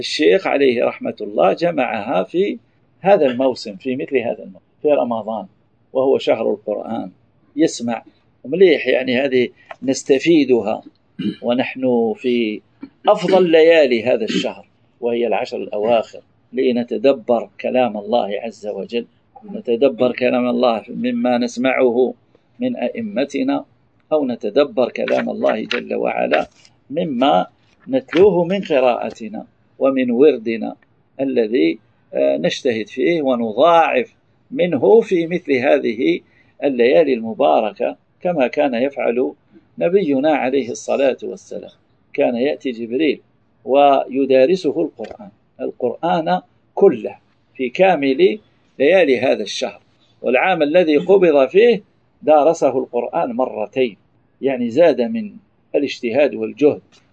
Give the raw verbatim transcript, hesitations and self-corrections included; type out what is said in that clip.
الشيخ عليه رحمة الله جمعها في هذا الموسم، في مثل هذا الموسم في رمضان، وهو شهر القرآن. يسمع مليح يعني، هذه نستفيدها ونحن في أفضل ليالي هذا الشهر، وهي العشر الأواخر، لنتدبر كلام الله عز وجل، نتدبر كلام الله مما نسمعه من أئمتنا، أو نتدبر كلام الله جل وعلا مما نتلوه من قراءتنا ومن وردنا الذي نجتهد فيه ونضاعف منه في مثل هذه الليالي المباركة، كما كان يفعل نبينا عليه الصلاة والسلام. كان يأتي جبريل ويدارسه القرآن القرآن كله في كامل ليالي هذا الشهر. والعام الذي قبض فيه دارسه القرآن مرتين، يعني زاد من الاجتهاد والجهد